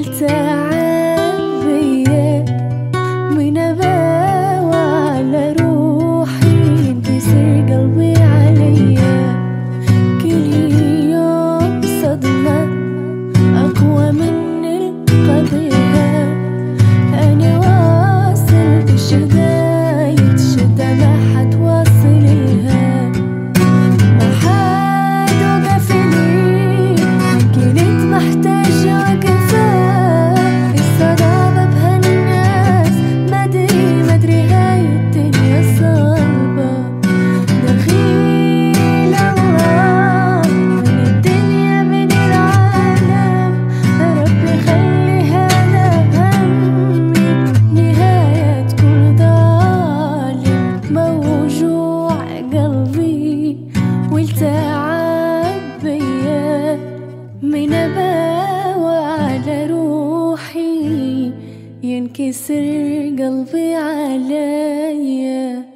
والتعب بيا من أباوى على روحي ينكسر قلبي عليا. كل يوم صدمة أقوى من القضية. أنا واصل بشداية شدة ما حد واصل لها. ما حد وقف لي كنت محتاجة وقفة. الصداقة بهالناس مدري هاي الدنيا صعبة. دخيل الله من الدنيا من العالم. ربي خليها همي نهاية كل ظالم. موجوع قلبي والتعب بيا من أباوى على روحي ينكسر قلبي عليا.